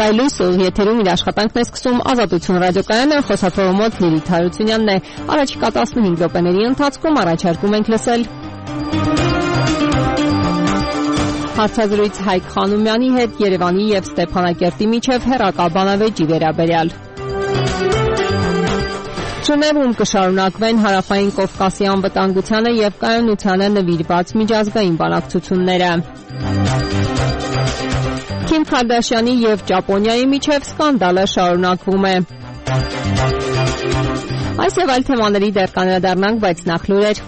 Հայլույս եթերում իր աշխատանքն է սկսում Ազատություն ռադիոկայանը, խոսափողոմոց Լիլիթ Հարությունյանն է։ Առաջիկա 15 րոպեների ընթացքում առաջարկում ենք լսել հարցազրույց Հայկ Խանոմյանի հետ Երևանի եւ Ստեփանակերտի միջև հեռակա բանավեճի վերաբերյալ։ Ժնևում կշարունակվեն Հարավային Կովկասի անվտանգությանը եւ կայունությանը նվիրված միջազգային բանակցությունները։ Քիմ Քարդաշյանի եւ Ճապոնիայի միջև սկանդալը շարունակվում է։ Այս եւ այլ թեմաների դեռ կանդրադառնանք, բայց նախ լուրեր։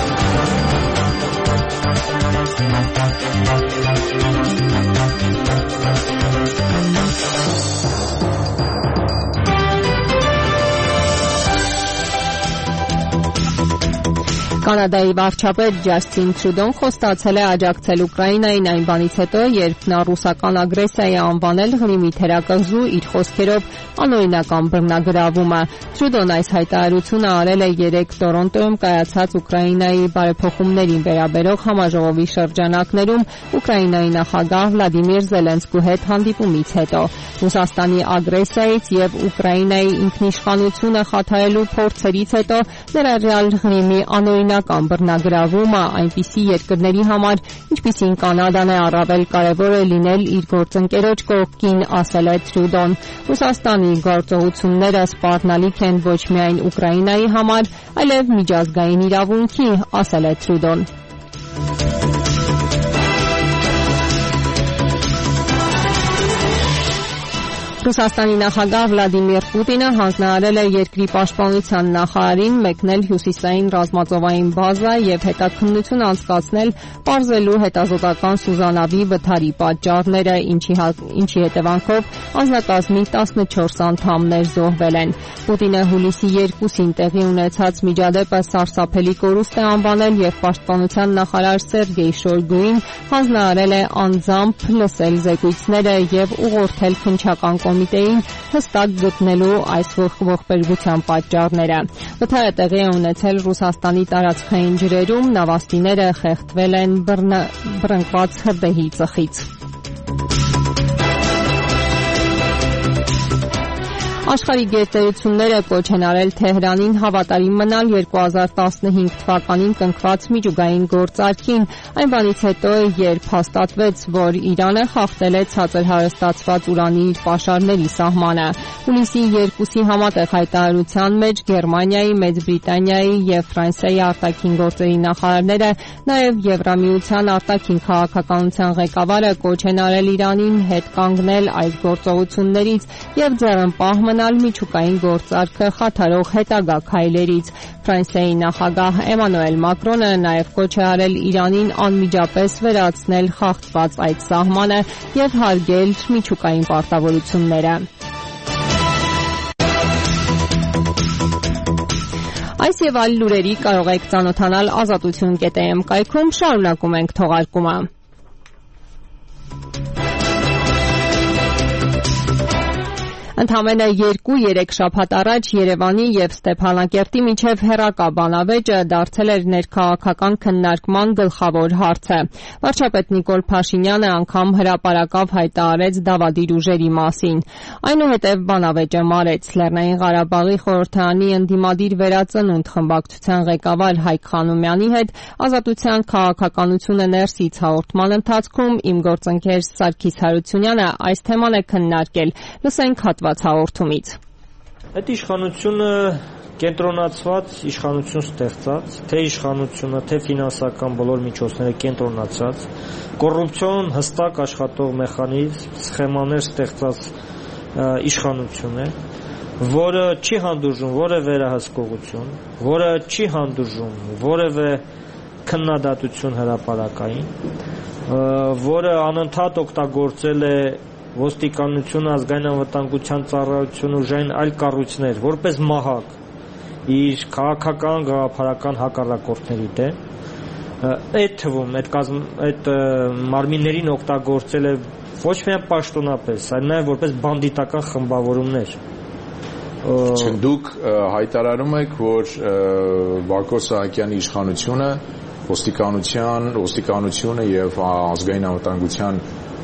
Կանադայի վարչապետ Ջասթին Թրուդոն խոստացել է աջակցել Ուկրաինային այն բանից հետո, երբ նա ռուսական ագրեսիայի անվանել Ղրիմի թերակղզու իր խոսքերով անօրինական բռնագրավումը։ Թրուդոն այս հայտարարությունը արել է 3 Տորոնտոյում կայացած Ուկրաինայի բարեփոխումներին վերաբերող համաժողովի շրջանակներում Ուկրաինայի նախագահ Վլադիմիր Զելենսկու հետ հանդիպումից հետո։ Ռուսաստանի ագրեսիայից եւ Ուկրաինայի ինքնիշխանությունը խաթարելու փորձերից հետո ներառյալ Ղրիմի անօրինական բռնագրավումը այնպիսի երկրների համար, ինչպիսին Կանադան է, առավել կարևոր է լինել իր գործընկերոջ կողքին, ասել է Թրուդոն։ Ռուսաստանի գործողությունները սպառնալիք են ոչ միայն Ուկրաինայի համար, այլև միջազգային իրավունքի, ասել է Թրուդոն։ Ռուսաստանի նախագահ Վլադիմիր Պուտինը հանձնարարել է երկրի պաշտպանության նախարարին մեկնել հյուսիսային ռազմածովային բազա եւ հետաքննություն անցկացնել պարզելու հետազոտական սուզանավի վթարի պատճառները, ինչի հետևանքով անձնակազմի 14 անդամներ զոհվել են։ Պուտինը հուլիսի 2-ին տեղի ունեցած միջադեպը սարսափելի կորուստ է անվանել եւ պաշտպանության նախարար Սերգեյ Շոյգուին հանձնարարել է անձամբ լսել զեկույցները եւ ուղղորդել քննչական կոմիտեին հստակ գտնելու այս ողբերգության պատճառները։ Վթարը տեղի է ունեցել Ռուսաստանի տարածքային ջրերում, նավաստիները խեղդվել են բռնկված հրդեհի ծխից։ Աշխարհի գերտերությունները կոչ են արել Թեհրանին հավատարիմ մնալ 2015 թվականին կնքված միջուկային գործարքին, այն բանից հետո, երբ հաստատվեց, որ Իրանը խախտել է ցածր հարստացված ուրանի իր պաշարների սահմանը։ Հուլիսի 2-ի համատեղ հայտարարության մեջ Գերմանիայի, Մեծ Բրիտանիայի եւ Ֆրանսիայի արտաքին գործերի նախարարները, նաեւ Եվրամիության արտաքին քաղաքականության ղեկավարը կոչ են արել Իրանին հետ կանգնել այս գործողություններից եւ ձեռնպահ մնալ միջուկային գործարքը խաթարող հետագա քայլերից։ Ֆրանսիայի նախագահ Էմանուել Մակրոնը նաև կոչ է արել Իրանին անմիջապես վերացնել խախտված այդ սահմանը եւ հարգել միջուկային պարտավորությունները։ Այս եւ այլ լուրերի կարող եք ծանոթանալ ազատություն.am կայքում, շարունակում ենք թողարկումը։ Ընդամենը 2-3 շաբաթ առաջ Երևանի եւ Ստեփանակերտի միջև հեռակա բանավեճը դարձել էր ներքաղաքական քննարկման գլխավոր հարցը։ Վարչապետ Նիկոլ Փաշինյանը անգամ հրապարակավ հայտարարեց դավադիր ուժերի մասին։ Այնուհետև բանավեճը մարեց։ Լեռնային Ղարաբաղի խորհրդարանի ընդդիմադիր վերածնունդ խմբակցության ղեկավար Հայկ Խանոմյանի հետ Ազատության քաղաքականությունը ներսից հաղորդման ընթացքում իմ գործընկեր Սարգիս Հարությունյանը այս թեման է քննարկել։ Լսենք հաղորդումից։ Այդ իշխանությունը կենտրոնացված, իշխանություն ստեղծած, թե իշխանությունը, թե ֆինանսական բոլոր միջոցները կենտրոնացած, կոռուպցիոն հստակ աշխատող մեխանիզմ, սխեմաներ ստեղծած իշխանություն է, որը չի հանդուրժում որևէ վերահսկողություն, որը չի հանդուրժում որևէ քննադատություն հրապարակային, որը անընդհատ օգտագործել է ոստիկանությունը, ազգային անվտանգության ծառայությունը, ուժային այլ կառույցներ, որպես մահակ իր քաղաքական, գաղափարական հակառակորդների դեմ, այդ թվում այդ մարմիններին օգտագործել է ոչ միայն պաշտոնապես, այլ նաև որպես բանդիտական խմբավորումներ։ Դուք հայտարարում եք, որ Բակո Սահակյանի իշխանությունը ոստիկանությունը եւ ազգային անվտանգության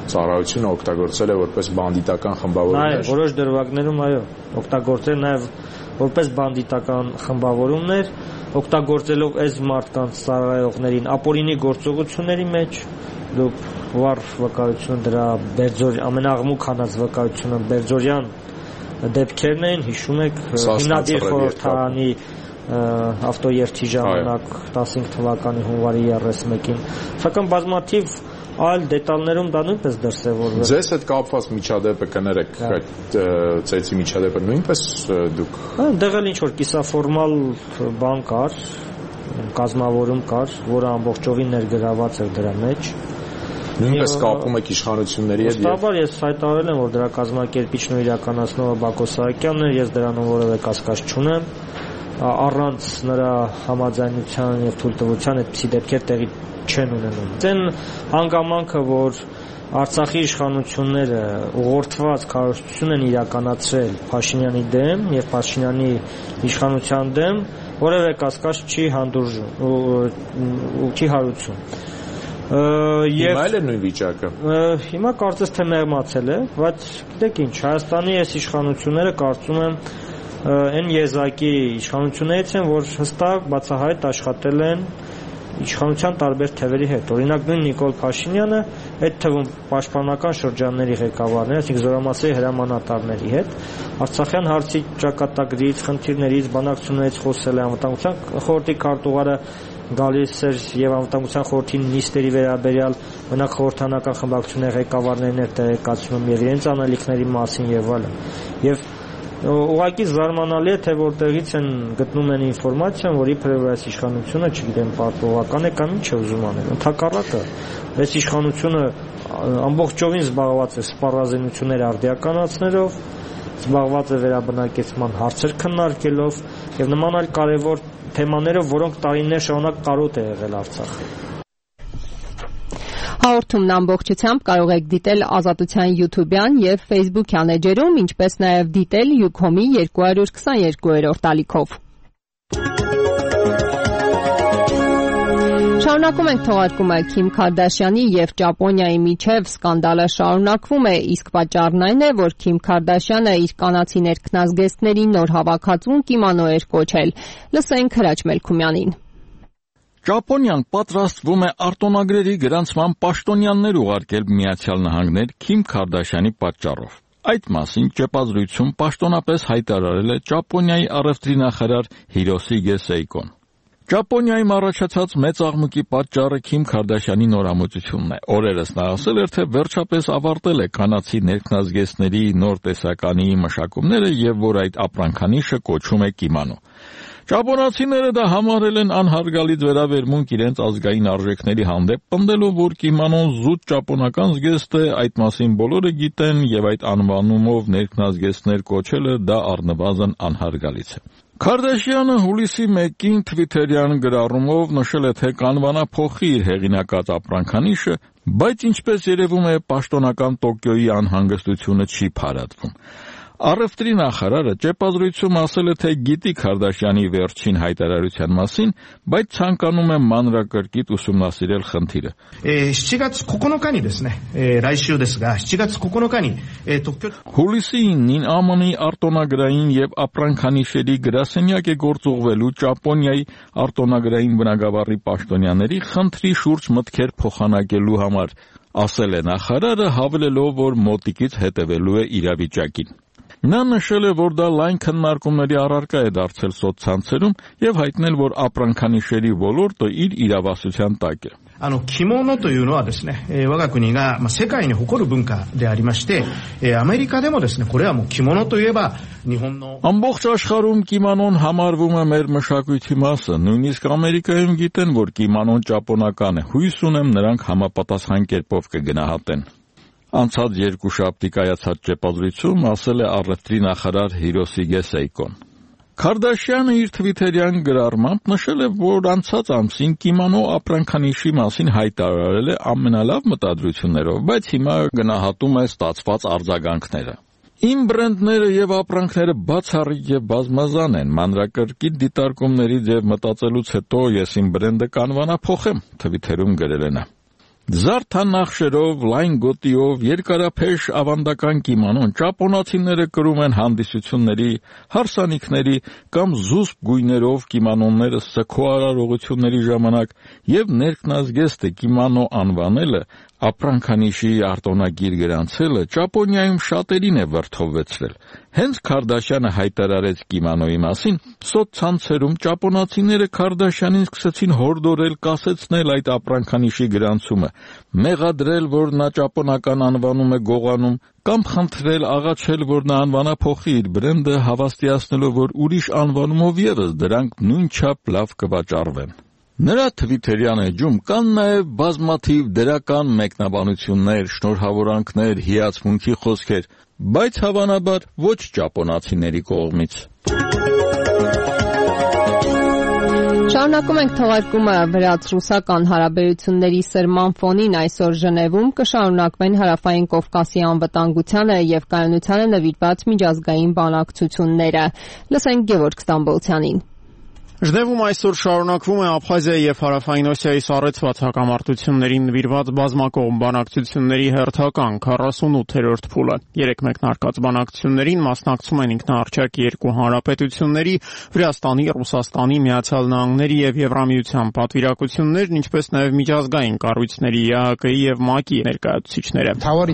ծառայությունը օգտագործել է որպես բանդիտական խմբավորումներ։ Որոշ դրվագներում այո, օգտագործել նաև որպես բանդիտական խմբավորումներ, օգտագործելով այս մարդկանց ծառայողներին ապօրինի գործողությունների մեջ, դուք վառ վկայությունը դրա ամենաղմուկ հանած վկայությունը Բերձորյան դեպքերն էին, հիշում եք, հիմնադիր խորհրդարանի ավտոերթի ժամանակ 15 թվականի հունվարի 31-ին, սակայն բազմաթիվ այլ դետալներում դա նույնպես դրսևորվել։ Ձեզ հետ կապված միջադեպը կներեք, այդ ծեծի միջադեպը նույնպես դուք։ Այնտեղ էլ ինչ որ կիսաֆորմալ բան կար, կազմավորում կար, որը ամբողջովին ներգրաված էր դրա մեջ։ Նույնպես կապում եք իշխանությունների հետ։ Ըստաբար ես հայտարարել եմ, որ դրա կազմակերպիչն ու իրականացնողը Բակո Սահակյանն է, ես դրանում որևէ կասկած չունեմ, առանց նրա համաձայնության եւ թույլտվության այդպիսի դեպքեր տեղի չեն ունենում։ Այն հանգամանքը, որ Արցախի իշխանությունները ուղղորդված քարոզություն են իրականացրել Փաշինյանի դեմ եւ Փաշինյանի իշխանության դեմ, որևէ կասկած չի հանդուրժում ու չի հարություն։ Հիմա էլ է նույն վիճակը։ Հիմա կարծես թե մեղմացել է, բայց գիտեք ինչ, Հայաստանի այս իշխանությունները կարծում եմ այն եզակի իշխանություններից են, որ հստակ բացահայտ աշխատել են իշխանության տարբեր թևերի հետ։ Օրինակ նույն Նիկոլ Փաշինյանը, այդ թվում պաշտպանական շրջանների ղեկավարների, այսինքն զորամասերի հրամանատարների հետ Արցախյան հարցի ճակատագրից, խնդիրներից, բանակցություններից խոսել է անվտանգության խորհրդի քարտուղարը գալիս էր եւ անվտանգության խորհրդի նիստերի վերաբերյալ մենակ խորհրդանական խմբակցությունների ղեկավարներն էր տեղեկացնում եւ իրենց անելիքների մասին եւ այլն։ Եվ ուղղակի զարմանալի է, թե որտեղից են գտնում են ինֆորմացիան, որ իբրև այս իշխանությունը, չգիտեմ, պարտողական է կամ ինչ է ուզում անել։ Ընդհակառակը, այս իշխանությունը ամբողջովին զբաղված է սպառազինությունների արդիականացնելով, զբաղված է վերաբնակեցման հարցեր քննարկելով եւ նման այլ կարեւոր թեմաներով, որոնք տարիներ շարունակ կարոտ է եղել Արցախը։ Հաղորդումն ամբողջությամբ կարող եք դիտել Ազատության YouTube-յան եւ Facebook-յան էջերում, ինչպես նաեւ դիտել Ucom-ի 222-րդ ալիքով։ Շարունակում ենք թողարկումը Քիմ Քարդաշյանի եւ Ճապոնիայի միջև սկանդալը շարունակվում է, իսկ պատճառն այն է, որ Քիմ Քարդաշյանը իր կանացի ներքնազգեստների նոր հավաքածուն կիմոնո էր կոչել։ Լսենք Հրաչ Մելքումյանին։ Ճապոնիան պատրաստվում է արտոնագրերի գրանցման պաշտոնյաներ ուղարկել Միացյալ Նահանգներ Քիմ Քարդաշյանի պատճառով։ Այդ մասին ճեպազրույցում պաշտոնապես հայտարարել է Ճապոնիայի առևտրի նախարար Հիրոսիգե Սեյկոն։ Ճապոնիայում առաջացած մեծ աղմուկի պատճառը Քիմ Քարդաշյանի նորամուծությունն է։ Օրերս նա ասել էր, թե վերջապես ավարտել է կանացի ներքնազգեստների նոր տեսականի մշակումները եւ որ այդ ապրանքանիշը կոչում է կիմոնո։ Ճապոնացիները դա համարել են անհարգալից վերաբերմունք իրենց ազգային արժեքների հանդեպ, պնդելով, որ կիմոնոն զուտ ճապոնական զգեստ է, այդ մասին բոլորը գիտեն եւ այդ անվանումով ներքնազգեստներ կոչելը դա առնվազն անհարգալից է։ Քարդաշյանը հուլիսի 1-ին Twitter-յան գրառումով նշել է, թե կանվանափոխի իր հեղինակած ապրանքանիշը, բայց ինչպես երևում է, պաշտոնական Տոկիոյի անհանգստությունը չի փարատվում։ Առևտրի նախարարը ճեպազրույցում ասել է, թե գիտի Քարդաշյանի վերջին հայտարարության մասին, բայց ցանկանում է մանրակրկիտ ուսումնասիրել խնդիրը։ 7月9日にですね、来週ですが7月9日に Հուլիսի 9-ին ԱՄՆ-ի արտոնագրային եւ ապրանքանիշերի գրասենյակ է գործուղվելու Ճապոնիայի արտոնագրային բնագավառի պաշտոնյաների խնդրի շուրջ մտքեր փոխանակելու համար, ասել է նախարարը, հավելելով, որ մոտիկից հետևելու է իրավիճակին։ Նա նշել է, որ դա լայն քննարկումների առարկա է դարձել սոցցանցերում եւ հայտնել, որ ապրանքանիշերի ոլորտը իր իրավասության տակ է։ 着物というのはですね、我が国が世界に誇る文化でありまして、アメリカでもですね、これはもう着物といえば日本の Ամբողջ աշխարհում կիմոնոն համարվում է մեր մշակույթի մասը, նույնիսկ Ամերիկայում գիտեն, որ կիմոնոն ճապոնական է։ Հույս ունեմ, նրանք համապատասխան կերպով կգնահատեն։ Անցած երկուշաբթի կայացած ճեպազրույցում ասել է առևտրի նախարար Հիրոսիգե Սեյկոն։ Քարդաշյանը իր Twitter-յան գրառմամբ նշել է, որ անցած ամսին կիմոնո ապրանքանիշի մասին հայտարարել է ամենալավ մտադրություններով, բայց հիմա գնահատում է ստացված արձագանքները։ Իմ բրենդները եւ ապրանքները բացառիկ եւ բազմազան են, մանրակրկիտ դիտարկումներից եւ մտածելուց հետո ես իմ բրենդը կանվանափոխեմ, Twitter-ում գրել է նա։ Զարդանախշերով, լայն գոտիով, երկարափեշ ավանդական կիմանոն ճապոնացիները կրում են հանդիսությունների, հարսանիքների կամ զուսպ գույներով կիմանոնները սգո արարողությունների ժամանակ եւ ներքնազգեստը կիմանո անվանելը, ապրանքանիշի արտոնագիր գրանցելը Ճապոնիայում շատերին է վրդովվեցրել։ Հենց Քարդաշյանը հայտարարեց կիմանոյի մասին, սոցցանցերում ճապոնացիները Քարդաշյանին սկսեցին հորդորել կասեցնել այդ ապրանքանիշի գրանցումը, մեղադրել, որ նա ճապոնական անվանում է գողանում, կամ խնդրել աղաչել, որ նա անվանափոխի իր բրենդը, հավաստիացնելով, որ ուրիշ անվանումով եւս դրանք նույնչափ լավ կվաճառվեն։ Նրա թվիթերյան էջում կան նաև բազմաթիվ դրական մեկնաբանություններ, շնորհավորանքներ, հիացմունքի խոսքեր, բայց հավանաբար ոչ ճապոնացիների կողմից։ Շարունակում ենք թողարկումը վրաց-ռուսական հարաբերությունների սրման ֆոնին այսօր Ժնևում կշարունակվեն Հարավային Կովկասի անվտանգությանը եւ կայունությանը նվիրված միջազգային բանակցությունները։ Լսենք Գևորգ Ստամբոլցյանին։ Ժնևում այսօր շարունակվում է Աբխազիայի եւ Հարավային Օսիայի սառեցված հակամարտություններին նվիրված բազմակողմ բանակցությունների հերթական 48-րդ փուլը։ Երեք մեկնարկած բանակցություններին մասնակցում են ինքնաառչակ երկու հանրապետությունների, Վրաստանի, Ռուսաստանի, Միացյալ Նահանգների եւ Եվրամիության պատվիրակություններն, ինչպես նաեւ միջազգային կառույցների ԵԱՀԿ-ի եւ ՄԱԿ-ի ներկայացուցիչները։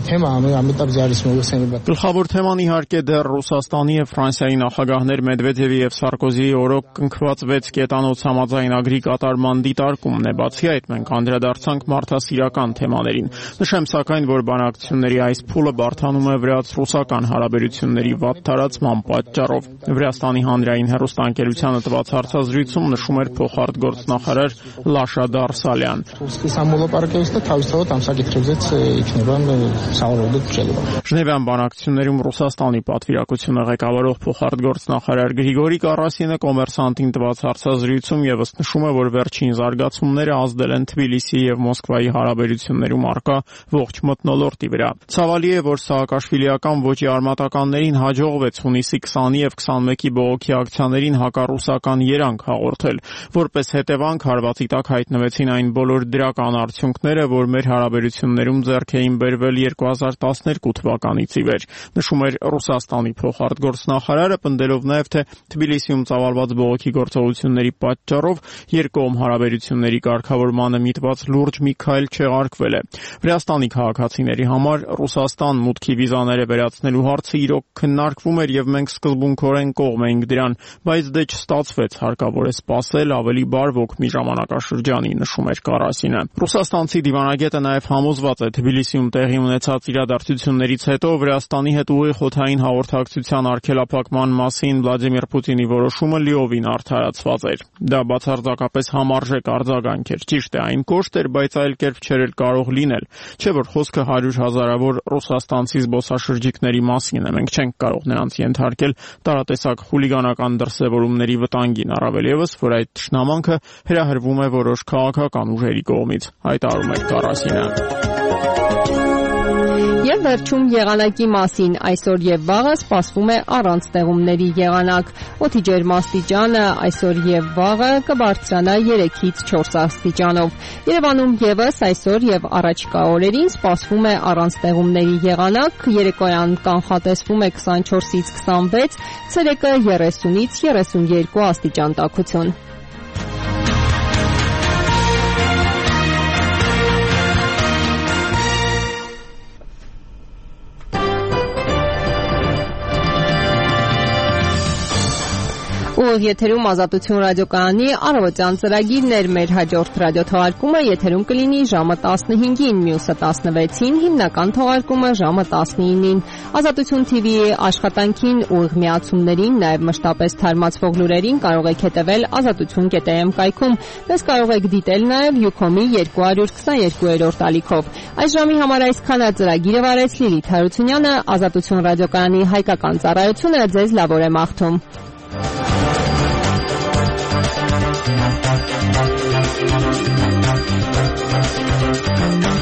Գլխավոր թեման իհարկե դեռ Ռուսաստանի եւ Ֆրանսիայի նախագահներ Մեդվեդևի եւ Սարկոզիի օրոք կնքված 6 կետանոց համաձայնագրի կատարման դիտարկումն է։ Բացի այդ, մենք անդրադարձանք մարդասիրական թեմաներին։ Նշեմ սակայն, որ բանակցությունների այս փուլը բարդանում է վրաց-ռուսական հարաբերությունների վատթարացման պատճառով։ Վրաստանի հանրային հեռուստաընկերությանը տված հարցազրույցում նշում էր փոխարտգործնախարար Լաշա Դարսալյան։ Ժնևյան բանակցություններում Ռուսաստանի պատվիրակությունը ղեկավարող փոխարտգործնախարար Գրիգորի Կարասինը կոմերսանտին տված հարցազրույցում եւս նշում է, որ վերջին զարգացումները ազդել են Թբիլիսիի եւ Մոսկվայի հարաբերություններում առկա ողջ մթնոլորտի վրա։ Ցավալի է, որ սահակաշվիլիական ոճի արմատականներին հաջողվեց հունիսի 20-ի եւ 21-ի բողոքի ակցիաներին հակառուսական երանգ հաղորդել։ Որպես հետևանք հարվածի տակ հայտնվեցին այն բոլոր դրական արդյունքները, որ մեր հարաբերություններում ձեռք էին բերվել 2012 թվականից ի վեր։ Նշում էր Ռուսաստանի փոխարտգործնախարարը, պնդելով նաեւ, թե Թբիլիսիում ծավալված բողոքի գործողությունների պատճառով երկկողմ հարաբերությունների կարգավորմանը միտված լուրջ մի քայլ չեղարկվել է։ Վրաստանի քաղաքացիների համար Ռուսաստան մուտքի վիզաները վերացնելու հարցը իրոք քննարկվում էր եւ մենք սկզբունքորեն կողմ էինք դրան, բայց դե չստացվեց, հարկավոր է սպասել ավելի բարվոք մի ժամանակաշրջանի, նշում էր Կարասինը։ Ռուսաստանցի դիվանագետը նաեւ համոզված է Թբիլիսիում տեղի ունեցած իրադարձություններից հետո Վրաստանի հետ ուղիղ օդային հաղորդակցության արգելափակման մասին Վլադիմիր Պուտինի որոշումը լիովին արդարացված էր։ Դա բացարձակապես համարժեք արձագանք էր։ Ճիշտ է, այն կոշտ էր, բայց այլ կերպ չէր կարող լինել։ Չէ՞ որ խոսքը 100 հազարավոր ռուսաստանցի զբոսաշրջիկների մասին է։ Մենք չենք կարող նրանց ենթարկել տարատեսակ խուլիգանական դրսևորումների վտանգին, առավել եւս, որ այդ թշնամանքը հրահրվում է որոշ քաղաքական ուժերի կողմից, հայտարարում է Կարասինը։ Եվ վերջում եղանակի մասին այսօր եւ վաղը սպասվում է առանց ձեղումների եղանակ։ Օդի ջերմաստիճանը այսօր եւ վաղը կբարձրանա 3-ից 4 աստիճանով։ Երևանում եւս այսօր եւ առաջիկա օրերին սպասվում է առանց ձեղումների եղանակ, երեկոյան կանխատեսվում է 24-ից 26, ցերեկը 30-ից 32 աստիճան տաքություն։ Ուղիղ եթերում Ազատություն ռադիոկայանի առավոտյան ծրագիրն էր։ Մեր հաջորդ ռադիոթողարկումը եթերում կլինի ժամը 15-ին, մյուսը 16-ին, հիմնական թողարկումը ժամը 19-ին։ Ազատություն TV-ի աշխատանքին, ուղիղ միացումներին, նաև մշտապես թարմացվող լուրերին կարող եք հետևել azatutun.am կայքում։ Դες կարող եք դիտել նաև Ucom-ի 222-րդ ալիքով։ Այս ժամի համար այսքանը ծրագիրը վարեց Լիլիթ Հարությունյանը, Ազատություն ռադիոկայանի հայկական ծառայությունը ձեզ լավ օր է մաղթում։ Thank you.